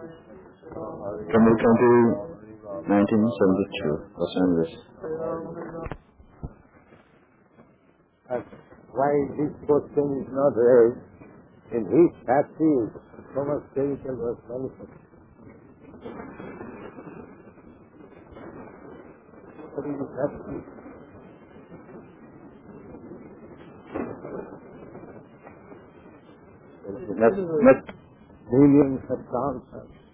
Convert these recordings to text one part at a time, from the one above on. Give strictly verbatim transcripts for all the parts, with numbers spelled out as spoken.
Tamil County, nineteen seventy-two, Los Angeles. Why this question is not raised? In his factory, so much chemical was manufactured. What is the factory? Not, not Millions of pounds.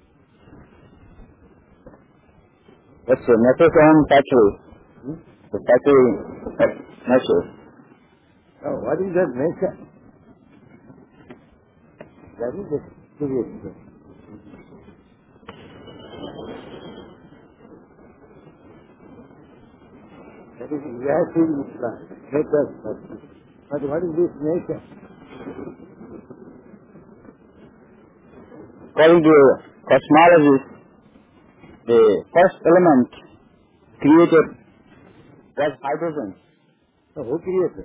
That's a Metrocon factory. Hmm? The factory, Metro. Oh, what is that nature? That is a serious thing. That is exactly Islam. Nature's factory. But what is this nature? According to cosmology, the first element created was hydrogen. So who created?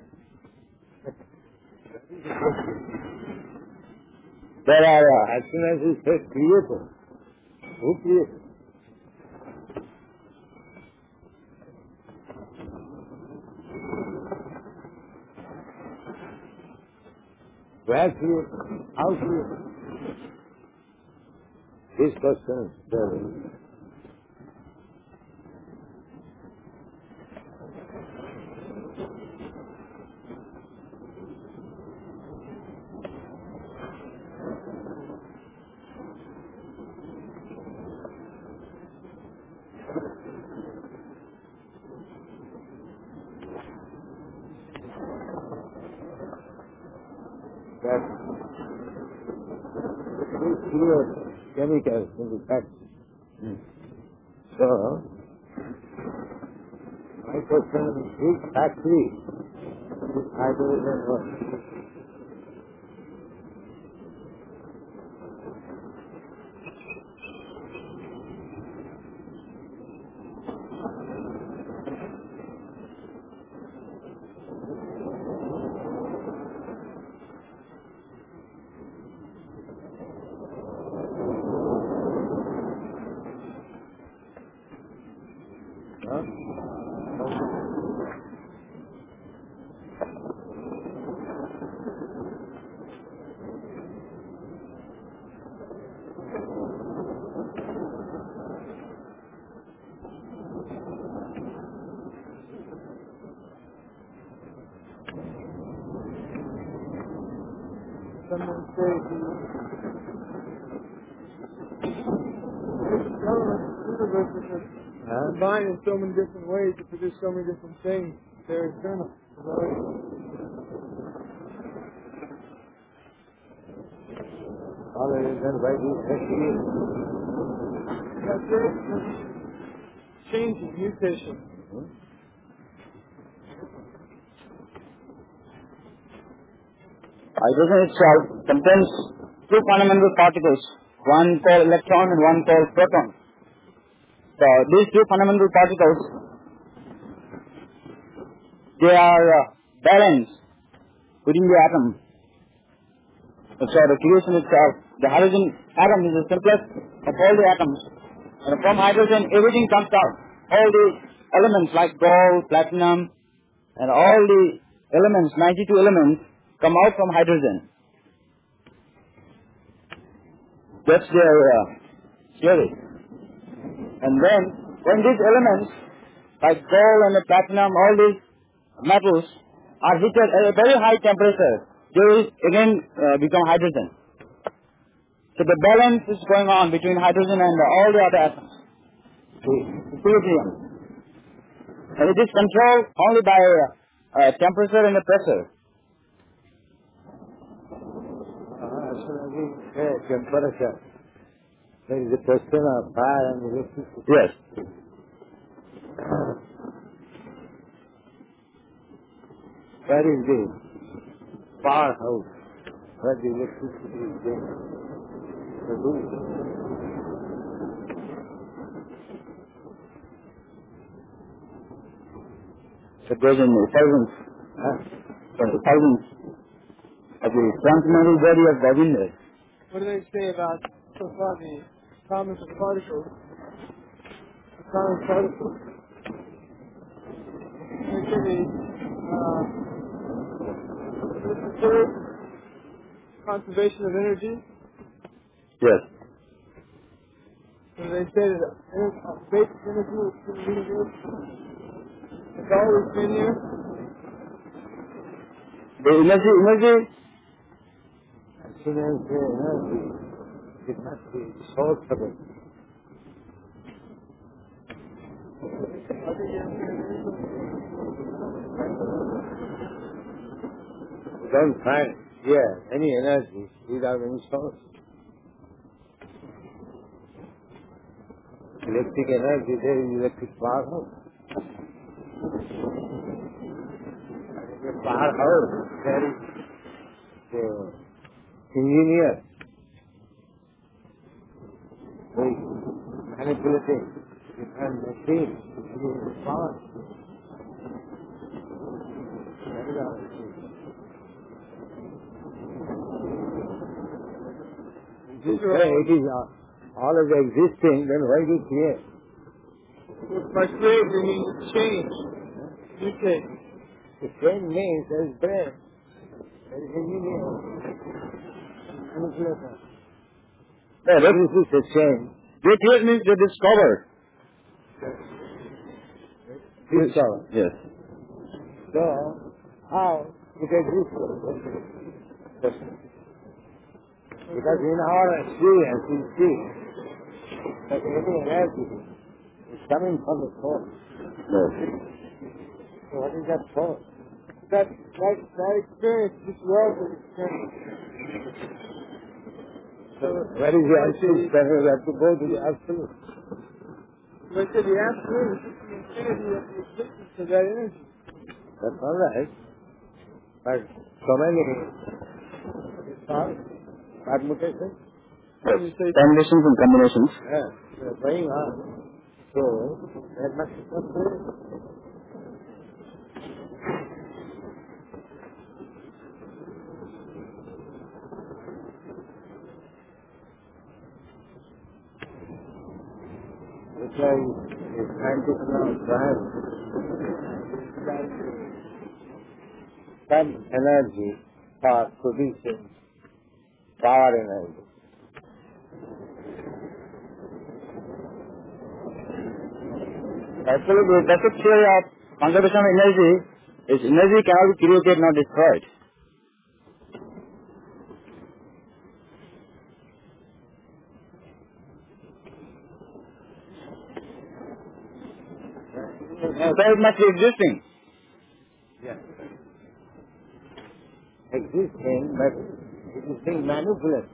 There are, uh, as soon as he said creator, who created? Where created? How created? This question is very that we create chemicals in the factory. Hmm. So, my question is, this factory is hydrogen or someone says the universe is combined in so many different ways to produce so many different things. They're eternal. other than by this factory? That's it. Changing, mutation. Hmm? hydrogen itself contains two fundamental particles, one called electron and one called proton. So these two fundamental particles, they are uh, balanced within the atom. So the creation itself, the hydrogen atom is the simplest of all the atoms. And from hydrogen, everything comes out. All the elements like gold, platinum, and all the elements, ninety-two elements, come out from hydrogen. That's their uh, theory. And then, when these elements, like gold and the platinum, all these metals, are heated at a very high temperature, they will again uh, become hydrogen. So the balance is going on between hydrogen and uh, all the other atoms, the equilibrium. And it is controlled only by uh, uh, temperature and the pressure. As soon as we say temperature, there is a question of fire and electricity. Yes. Where is the powerhouse where the electricity is being produced? So there's an thousands, Huh? uh, thousands of the transcendental body of Govinda. What do they say about so far the atomic particles. Atomic particles. They say the uh, the third conservation of energy. Yes. And they say that uh, basic energy is in the universe. It's always been here. The energy, energy, As soon as the energy, it must be source of it. You don't find here any energy without any source. Electric energy, there is electric power. The powerhouse, there is the engineer who is manipulating different machines to produce power. That is our machine. If you say it is always existing, then why do you create? By create, they mean change, mutate. The same means there is brain, there is engineer, manipulator. yeah, that, This is a change. they create means they discover. Discover. Yes. So, how it exists? Because in our experience, we see that any energy is coming from the source. Yes. So what is that source? That, that, that experience, this relative experience. So, Where is the absolute? Then we have to go to the absolute. they say the absolute is just the infinity of the existence of that energy. That's all right. But so many thoughts, permutations, When you say Combinations and combinations. yeah, they're going on. So there must be some way. That's why the scientists now try some energy for producing power energy. Actually, the basic theory of conservation of energy is energy cannot be created, not destroyed. So it must be existing. Yeah. Existing, but it is being manipulated.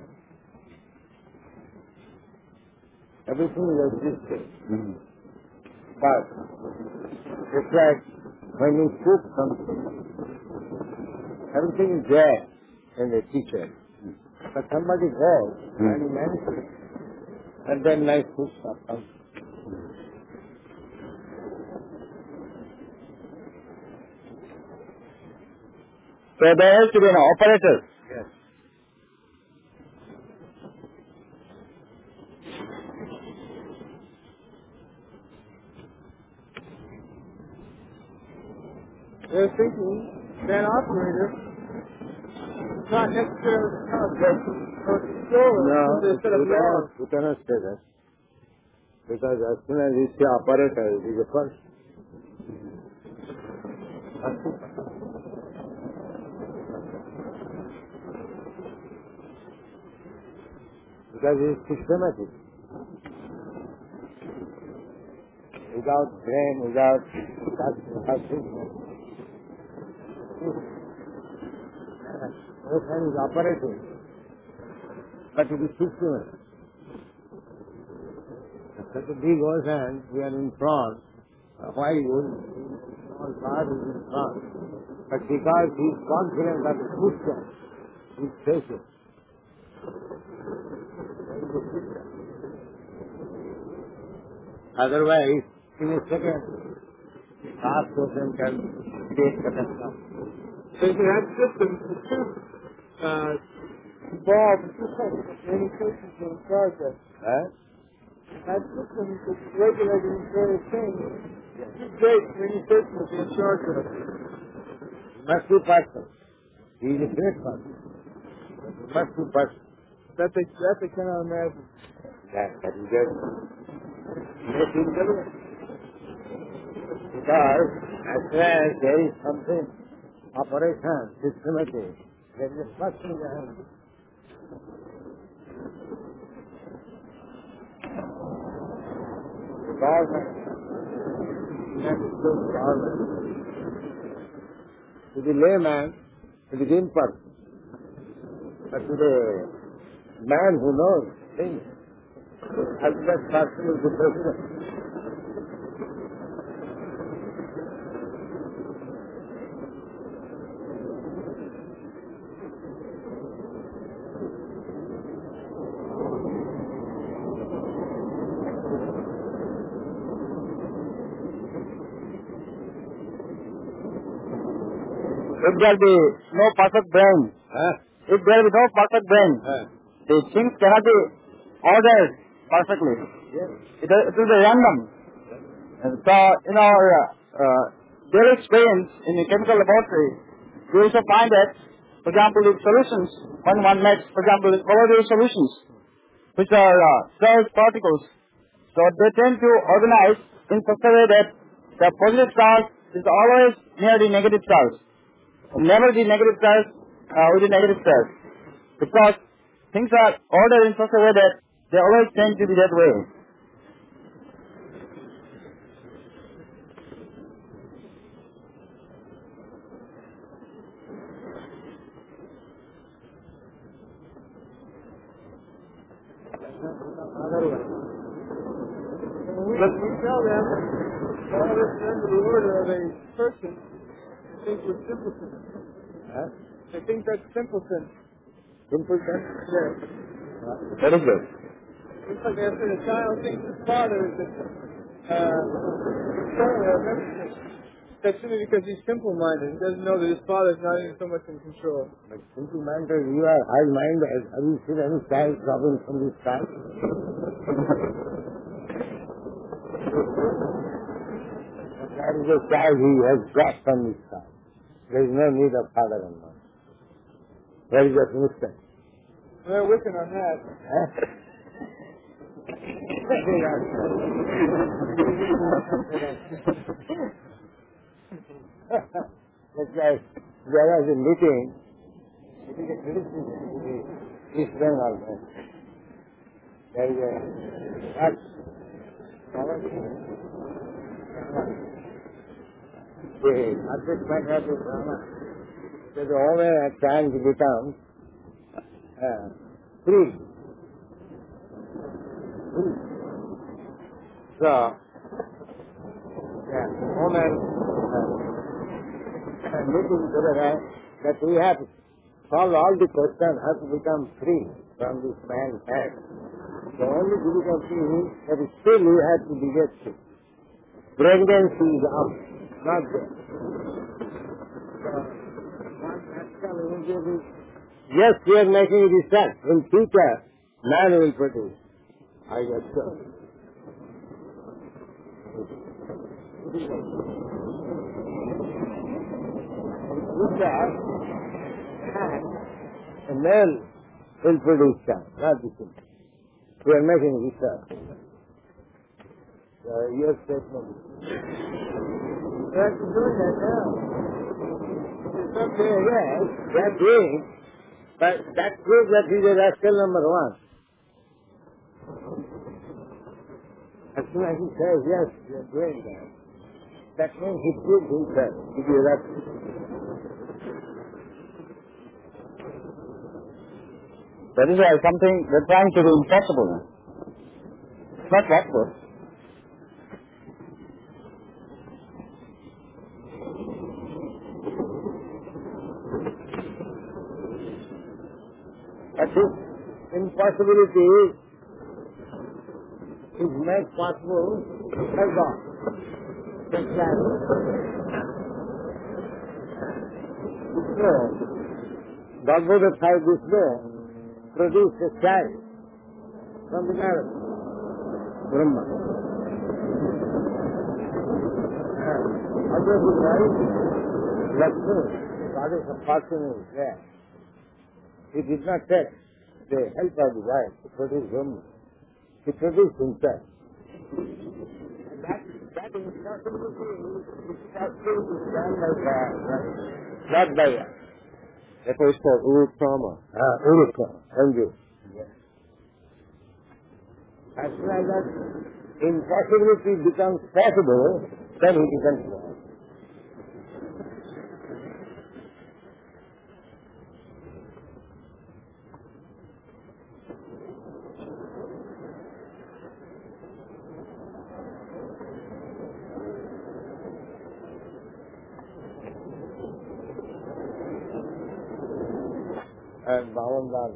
Everything is existing. Mm-hmm. But it's like when you cook something, everything is there in the kitchen. But somebody goes and he manipulates. And then nice food stuff comes. So there has to be an operator. Yes. they're thinking that operator is not necessarily the concept or the controller No, of the set of you cannot, laws. you cannot say that. Because as soon as you say operator, it is a person. Because it is systematic. Without brain, without without system. Ocean is operating, but it is systematic. Such a big ocean, we are in front. Uh, why would small part is in front? But because he is confident of the footstep, he is patient. Otherwise, in a second, vast ocean can take catastrophe. So you can have systems that two uh, involved in two separate communications in progress. Huh? That system is regulating these various things. Too great for any person to be in charge of it. He must be person. He is a great person. He must be person. That they, that they cannot imagine. That, that is good. Yes, he will. Because as well as there is something operation, systematic, there is a person behind it. Government. That is good government. To the layman, it is impersonal. But to the man who knows things, ultimate person is the president. If there be no perfect brain, Huh? if there be no perfect brain, Huh? the things cannot be ordered perfectly. Yes. It, it will be random. And so, in our uh, uh, daily experience in the chemical laboratory, we also find that, for example, with solutions, when one makes, for example, with colloidal solutions, which are uh, charged particles, so they tend to organize in such a way that the positive charge is always near the negative charge. Never the negative charge uh, with the negative charge. Because things are ordered in such a way that they always tend to be that way. But we tell them, all this under the order of a person, they think we're simpletons. Huh? They think that's simpleton. Simpleton? Yes. Very good. It's like after the child thinks his father is a uh, controller of everything. That's simply because he's simple-minded. He doesn't know that his father's not even so much in control. But simple-minded, you are high-minded. Have you seen any child dropping from the sky? That is a child he has dropped from the sky. There is no need of father and mother. There is a mistake. They're wicked on that. Huh? That's like there was a meeting. It is a tradition in the East Bengal. There is a what? The object matter of the Brahma. So the women are trying to become uh, free. Free. So, yeah, woman uh, meeting together that we have to solve all the questions, how to become free from this man's head. The only to become free that is still we have to be get free. Pregnancy is out, not there. So, one practical immediately, yes, we are making research. In future, man will produce. I guess so. With that, a man will produce child, not the thing. We are making research. Uh, your statement. They're actually doing that now. Okay, yes, they are doing, but that proves that he is a rascal number one. As soon as he says, yes, we are doing that, that means he proves himself to be a rascal. That is why something they're trying to do impossible. It's not possible. But this impossibility is made possible by God. Just like Vishnu, Bhagavad Gita Vishnu produced a child from the earth. Brahma. Otherwise, Lakshmi, goddess of fortune is there. He did not take the help of the wife to produce Brahma. He produced himself. And that, that impossibility is actually done by God, not by us. That is called Urukrama. Ah, Urukrama. Thank you. As soon as that impossibility becomes possible, then he becomes God. And Bhavan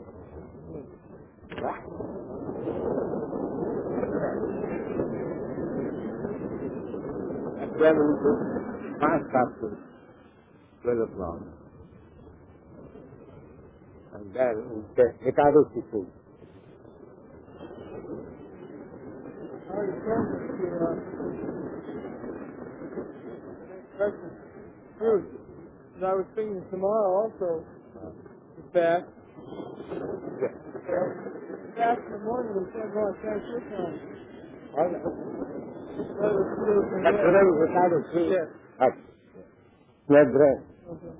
Then we took fast up to twelve o'clock. And then we take Ekadashi food. I was going to, uh, breakfast food. And I was thinking tomorrow also to fast. Yeah. Fast in the morning, we can't go on fast this time. All right. Well, it's still from But there. today is Ekadashi. Yes. Right. No bread. Okay.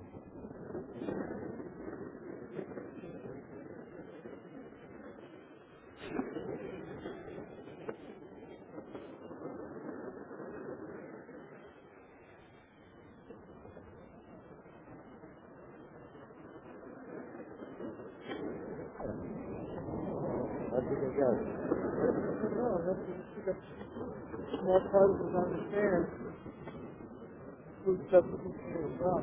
What did you get? No, that's just small particles on the sand. Food substitution as well.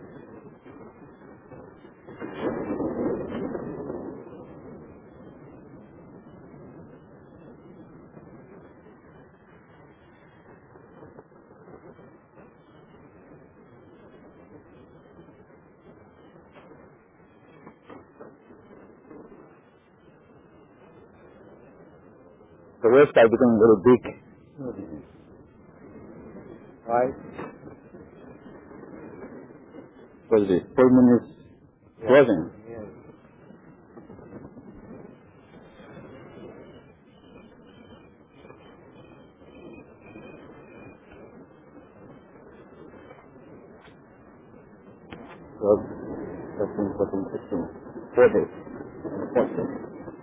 The waves are becoming very big. Right? Because the full moon is closing. Yes. twelve, thirteen, fourteen, fifteen. Four days. Four days.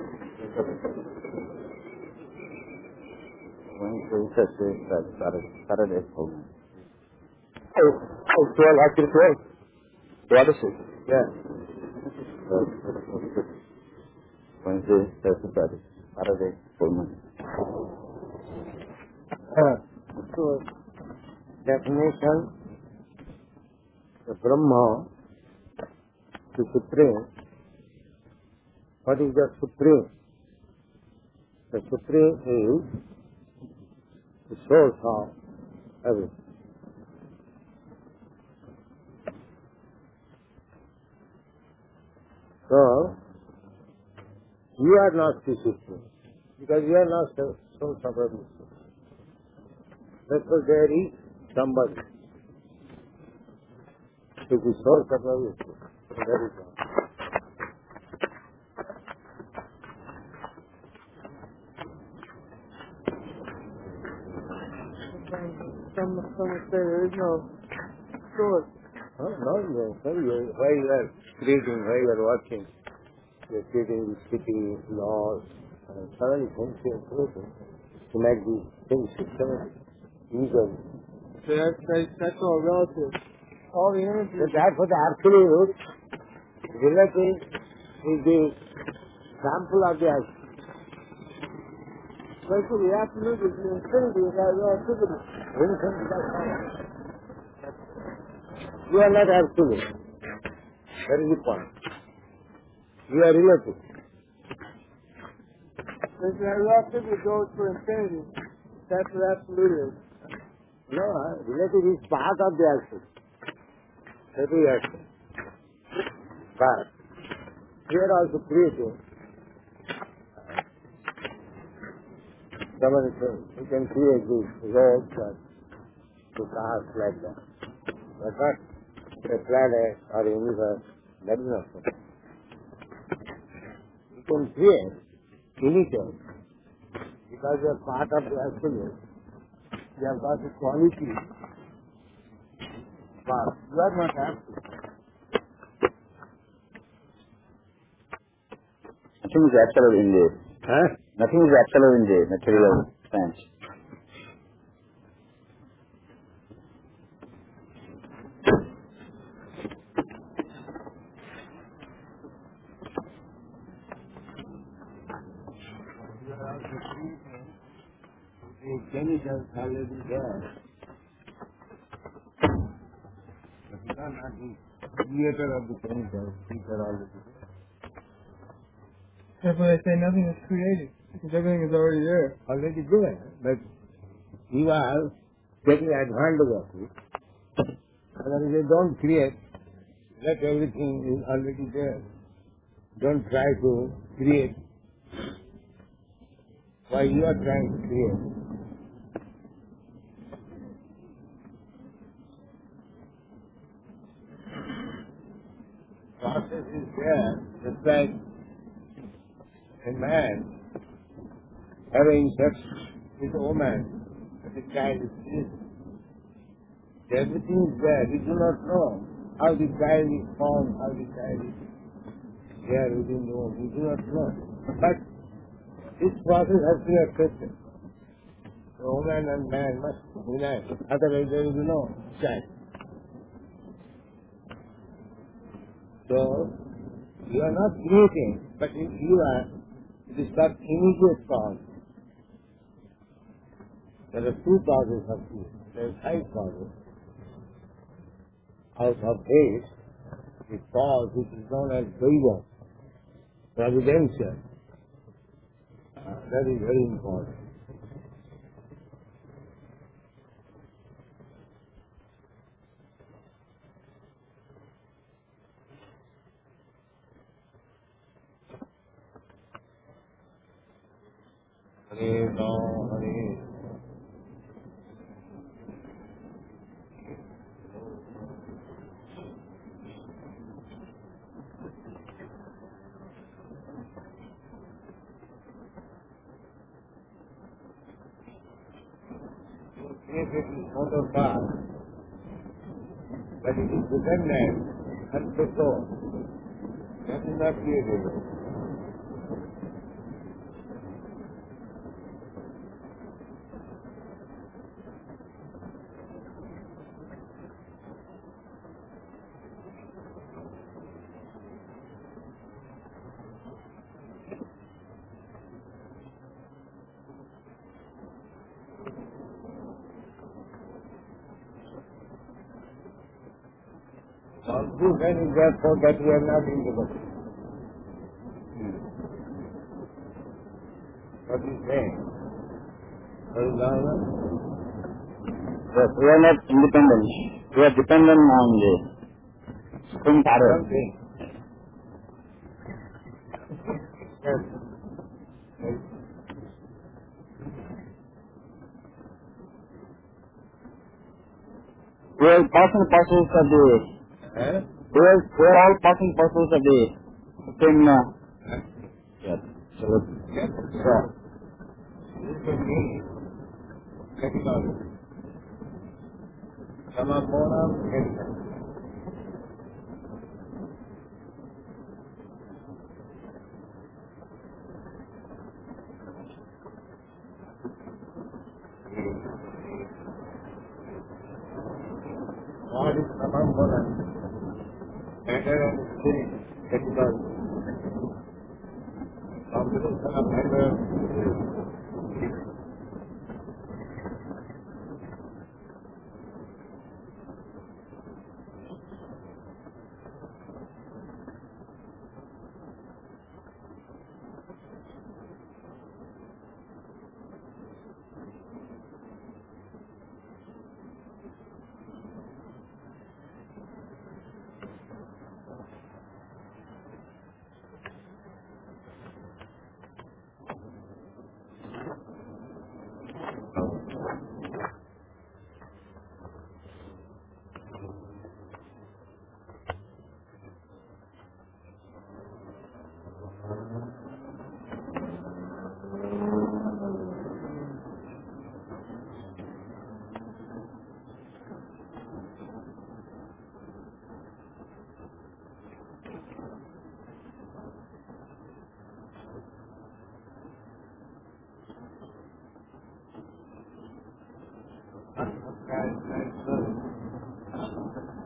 Wednesday, Thursday, Friday, Saturday, Saturday, full moon. Oh, oh, twelve, actually twelve. Twelve is it? Yes. twelve, thirteen, fifteen. Wednesday, Thursday, Friday, Saturday, full moon. Uh, so, definition, the Brahma, the Supreme. What is the Supreme? The Supreme is the source of everything. So, you are not the Supreme, because you are not the source of everything. Therefore, there is somebody who is the source of everything. That is all. Some, some would say there is no source. Huh? No, no, sir. You, while you are creating, while you are working, you are creating the city, laws, and suddenly things are creating to make these things systematic, easily. So that's, that's, that's all relative. All the energy. So therefore, the absolute relative is the sample of the absolute. Therefore, the absolute is the infinity of that relativity. Infinite, that's all. You are not absolute. That is the point. You are relative. If that relativity goes for infinity, that's what absolute is. No, uh, relative is part of the absolute. That is absolute. But here also creating somebody can, you can create these roads and to cars like that. But not a planet or a universe, that is not so. You can create anything because you are part of the absolute. You have got the quality, but you are not absolute. Nothing is absolute in the Huh? nothing is absolute in the material sense. You are also creating the chemicals already there. But you are not the creator of the chemicals, these are already there. That's why they say nothing is created, because everything is already there. Already there, but you are taking advantage of it. Otherwise, you don't create, let everything is already there. Don't try to create. Why you are trying to create? Process is there, just like a man having sex with a woman, but the child is still. Everything is there. We do not know how the child is formed, how the child is there within the womb. We do not know. But this process has to be accepted. The woman and man must unite. Otherwise there will be no child. So, you are not creating, but if you are, it is called immediate cause. There are two causes of creation. There are five causes. Out of this, the cause which is known as Daiva, providential. Uh, that is very important. Hare Ram, Hare. Created is not of God, but it is dependent on the soul. That is not created. All this then is therefore that we are not in the body. What is saying? Harinama? Yes, we are not independent. We are dependent on the Supreme Power. Something. Yes. Yes. We are passing parcels of the Huh? we are, we are all passing parcels of the Supreme uh, yes. So, Yes. so This is the meaning. Category. Samaponam category. God is Samaponam. Matter and spirit. Category. Combination of matter and spirit. Right, right, right.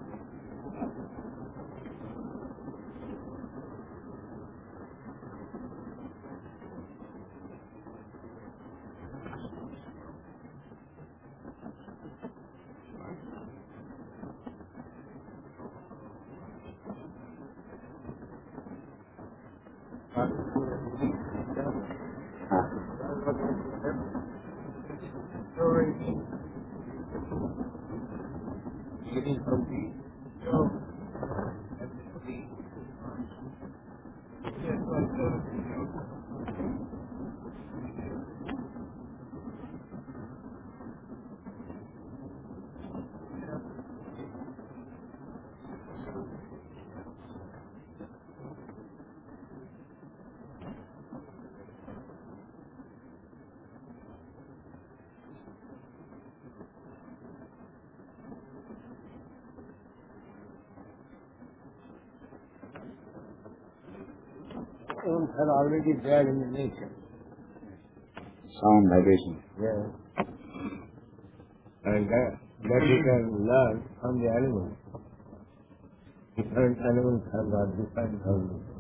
Getting from the show and the yes, Sounds are already there in the nature. Sound vibration. Yeah. And that, that we can learn from the animals. Different animals have got different sounds.